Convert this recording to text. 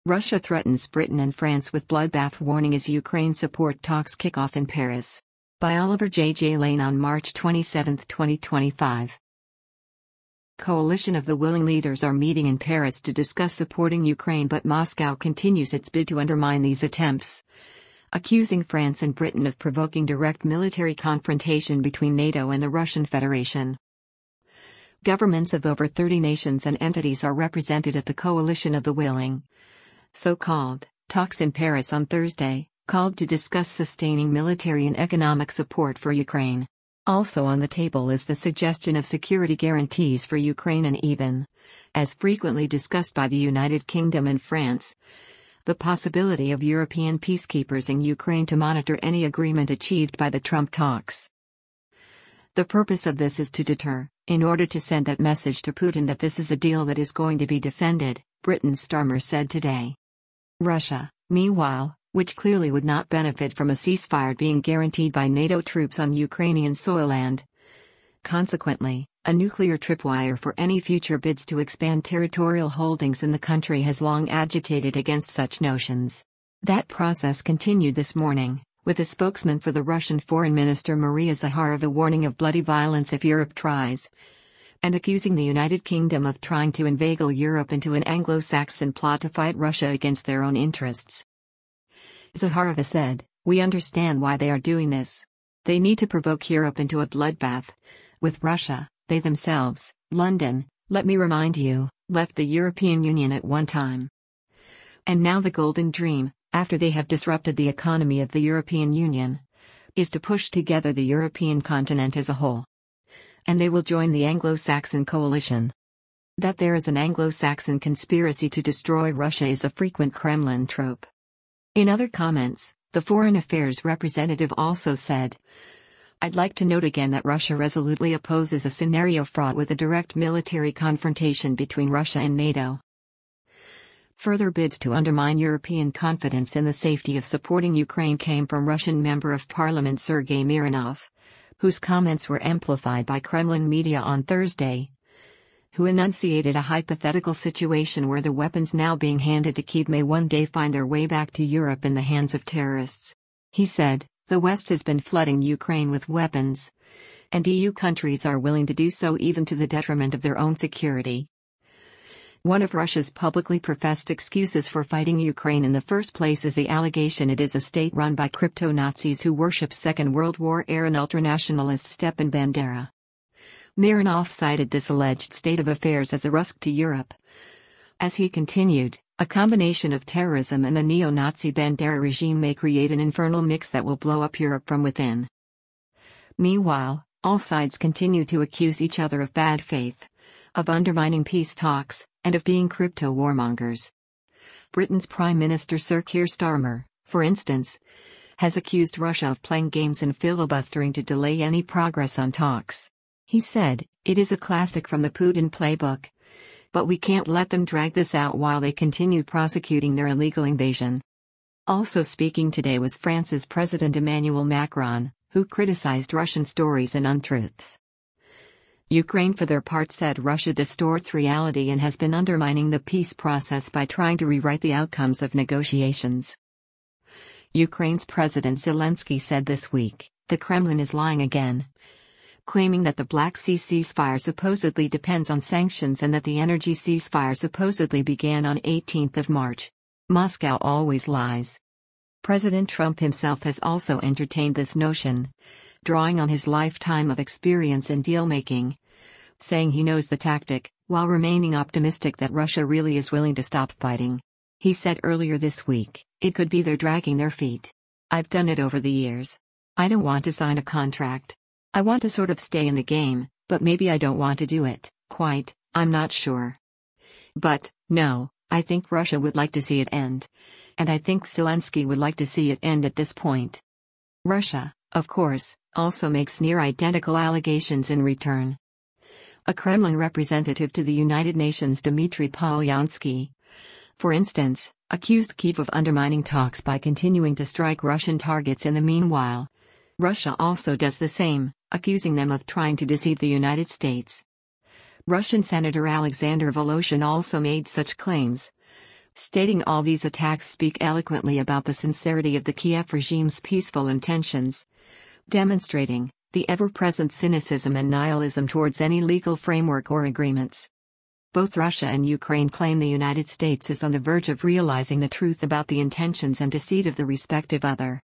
Russia threatens Britain and France with bloodbath warning as Ukraine support talks kick off in Paris. By Oliver J. Lane on March 27, 2025. Coalition of the willing leaders are meeting in Paris to discuss supporting Ukraine, but Moscow continues its bid to undermine these attempts, accusing France and Britain of provoking direct military confrontation between NATO and the Russian Federation. Governments of over 30 nations and entities are represented at the Coalition of the Willing, so-called, talks in Paris on Thursday, called to discuss sustaining military and economic support for Ukraine. Also on the table is the suggestion of security guarantees for Ukraine and even, as frequently discussed by the United Kingdom and France, the possibility of European peacekeepers in Ukraine to monitor any agreement achieved by the Trump talks. The purpose of this is to deter, in order to send that message to Putin that this is a deal that is going to be defended, Britain's Starmer said today. Russia, meanwhile, which clearly would not benefit from a ceasefire being guaranteed by NATO troops on Ukrainian soil and, consequently, a nuclear tripwire for any future bids to expand territorial holdings in the country, has long agitated against such notions. That process continued this morning, with a spokesman for the Russian Foreign Minister Maria Zakharova warning of bloody violence if Europe tries, and accusing the United Kingdom of trying to inveigle Europe into an Anglo-Saxon plot to fight Russia against their own interests. Zakharova said, "We understand why they are doing this. They need to provoke Europe into a bloodbath with Russia. They themselves, London, let me remind you, left the European Union at one time. And now the golden dream, after they have disrupted the economy of the European Union, is to push together the European continent as a whole. And they will join the Anglo-Saxon coalition. That there is an Anglo-Saxon conspiracy to destroy Russia is a frequent Kremlin trope." In other comments, the Foreign Affairs representative also said, "I'd like to note again that Russia resolutely opposes a scenario fraught with a direct military confrontation between Russia and NATO." Further bids to undermine European confidence in the safety of supporting Ukraine came from Russian Member of Parliament Sergei Mironov, whose comments were amplified by Kremlin media on Thursday, who enunciated a hypothetical situation where the weapons now being handed to Kyiv may one day find their way back to Europe in the hands of terrorists. He said, "The West has been flooding Ukraine with weapons, and EU countries are willing to do so even to the detriment of their own security." One of Russia's publicly professed excuses for fighting Ukraine in the first place is the allegation it is a state run by crypto-Nazis who worship Second World War era and ultranationalist Stepan Bandera. Mironov cited this alleged state of affairs as a risk to Europe. As he continued, a combination of terrorism and the neo-Nazi Bandera regime may create an infernal mix that will blow up Europe from within. Meanwhile, all sides continue to accuse each other of bad faith, of undermining peace talks, and of being crypto-warmongers. Britain's Prime Minister Sir Keir Starmer, for instance, has accused Russia of playing games and filibustering to delay any progress on talks. He said, "It is a classic from the Putin playbook. But we can't let them drag this out while they continue prosecuting their illegal invasion." Also speaking today was France's President Emmanuel Macron, who criticized Russian stories and untruths. Ukraine for their part said Russia distorts reality and has been undermining the peace process by trying to rewrite the outcomes of negotiations. Ukraine's President Zelensky said this week, "The Kremlin is lying again," claiming that the Black Sea ceasefire supposedly depends on sanctions and that the energy ceasefire supposedly began on 18th of March. Moscow always lies. President Trump himself has also entertained this notion, drawing on his lifetime of experience in deal-making, saying he knows the tactic, while remaining optimistic that Russia really is willing to stop fighting. He said earlier this week, "It could be they're dragging their feet. I've done it over the years. I don't want to sign a contract. I want to sort of stay in the game, but maybe I don't want to do it, quite, I'm not sure. But, no, I think Russia would like to see it end. And I think Zelensky would like to see it end at this point." Russia, of course, also makes near-identical allegations in return. A Kremlin representative to the United Nations, Dmitry Polyansky, for instance, accused Kyiv of undermining talks by continuing to strike Russian targets in the meanwhile. Russia also does the same, accusing them of trying to deceive the United States. Russian Senator Alexander Voloshin also made such claims, stating all these attacks speak eloquently about the sincerity of the Kiev regime's peaceful intentions, demonstrating the ever-present cynicism and nihilism towards any legal framework or agreements. Both Russia and Ukraine claim the United States is on the verge of realizing the truth about the intentions and deceit of the respective other.